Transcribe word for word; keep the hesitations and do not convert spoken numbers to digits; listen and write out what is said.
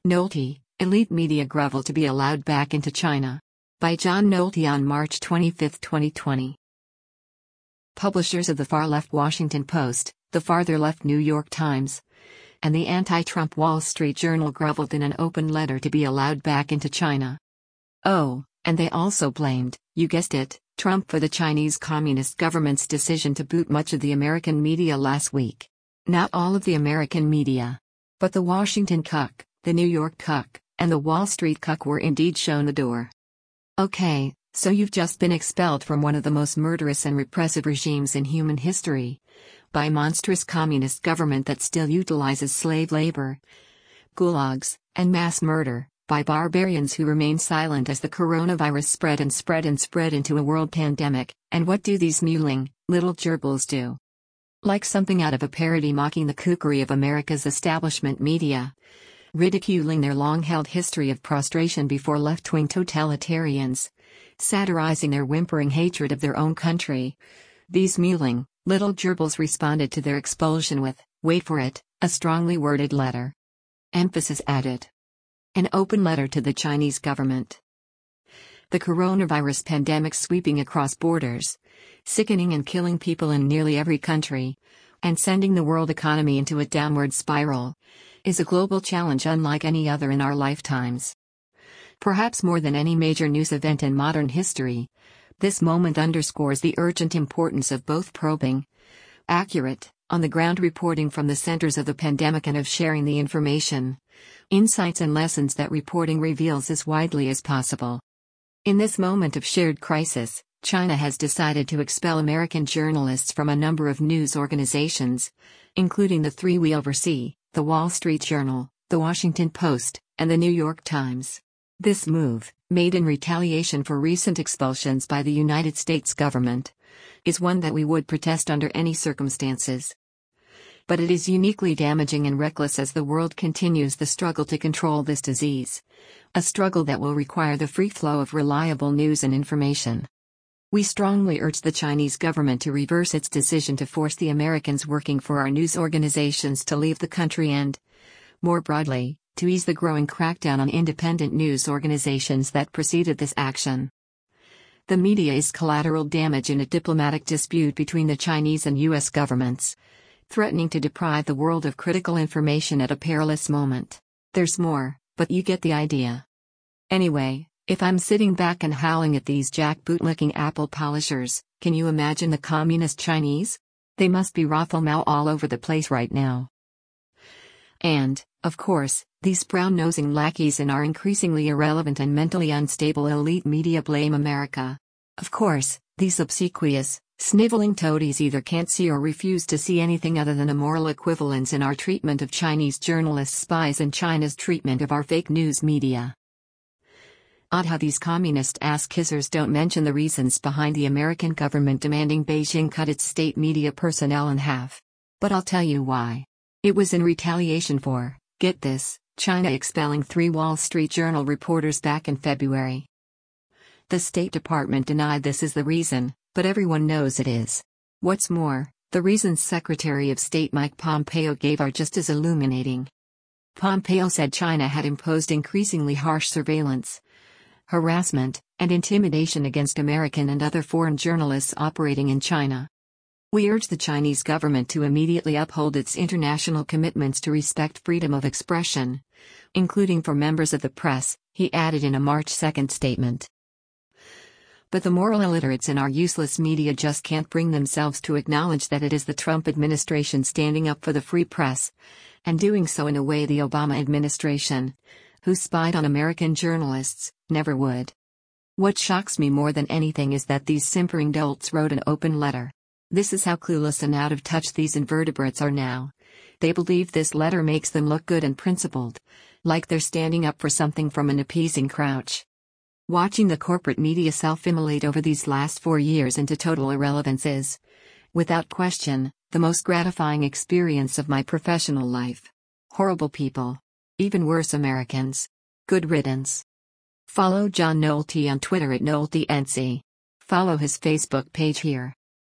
Nolte, elite media grovel to be allowed back into China. By John Nolte on March twenty-fifth, twenty twenty. Publishers of the far-left Washington Post, the farther-left New York Times, and the anti-Trump Wall Street Journal groveled in an open letter to be allowed back into China. Oh, and they also blamed, you guessed it, Trump for the Chinese Communist government's decision to boot much of the American media last week. Not all of the American media, but the Washington cuck, the New York cuck, and the Wall Street cuck were indeed shown the door. Okay, so you've just been expelled from one of the most murderous and repressive regimes in human history, by a monstrous communist government that still utilizes slave labor, gulags, and mass murder, by barbarians who remain silent as the coronavirus spread and spread and spread into a world pandemic. And what do these mewling, little gerbils do? Like something out of a parody mocking the kookery of America's establishment media, ridiculing their long-held history of prostration before left-wing totalitarians, satirizing their whimpering hatred of their own country. These mewling, little gerbils responded to their expulsion with, wait for it, a strongly worded letter. Emphasis added. An open letter to the Chinese government. The coronavirus pandemic sweeping across borders, sickening and killing people in nearly every country, and sending the world economy into a downward spiral, is a global challenge unlike any other in our lifetimes. Perhaps more than any major news event in modern history, this moment underscores the urgent importance of both probing, accurate, on-the-ground reporting from the centers of the pandemic and of sharing the information, insights and lessons that reporting reveals as widely as possible. In this moment of shared crisis, China has decided to expel American journalists from a number of news organizations, including the three we oversee, the Wall Street Journal, the Washington Post, and the New York Times. This move, made in retaliation for recent expulsions by the United States government, is one that we would protest under any circumstances. But it is uniquely damaging and reckless as the world continues the struggle to control this disease, a struggle that will require the free flow of reliable news and information. We strongly urge the Chinese government to reverse its decision to force the Americans working for our news organizations to leave the country and, more broadly, to ease the growing crackdown on independent news organizations that preceded this action. The media is collateral damage in a diplomatic dispute between the Chinese and U S governments, threatening to deprive the world of critical information at a perilous moment. There's more, but you get the idea. Anyway, if I'm sitting back and howling at these jackboot-licking apple polishers, can you imagine the communist Chinese? They must be raffle-mau all over the place right now. And, of course, these brown-nosing lackeys in our increasingly irrelevant and mentally unstable elite media blame America. Of course, these obsequious, sniveling toadies either can't see or refuse to see anything other than a moral equivalence in our treatment of Chinese journalists, spies, and China's treatment of our fake news media. Odd how these communist ass-kissers don't mention the reasons behind the American government demanding Beijing cut its state media personnel in half. But I'll tell you why. It was in retaliation for, get this, China expelling three Wall Street Journal reporters back in February. The State Department denied this is the reason, but everyone knows it is. What's more, the reasons Secretary of State Mike Pompeo gave are just as illuminating. Pompeo said China had imposed increasingly harsh surveillance, harassment, and intimidation against American and other foreign journalists operating in China. We urge the Chinese government to immediately uphold its international commitments to respect freedom of expression, including for members of the press, he added in a March second statement. But the moral illiterates in our useless media just can't bring themselves to acknowledge that it is the Trump administration standing up for the free press, and doing so in a way the Obama administration, who spied on American journalists, never would. What shocks me more than anything is that these simpering dolts wrote an open letter. This is how clueless and out of touch these invertebrates are now. They believe this letter makes them look good and principled, like they're standing up for something from an appeasing crouch. Watching the corporate media self-immolate over these last four years into total irrelevance is, without question, the most gratifying experience of my professional life. Horrible people. Even worse Americans. Good riddance. Follow John Nolte on Twitter at NolteNC. Follow his Facebook page here.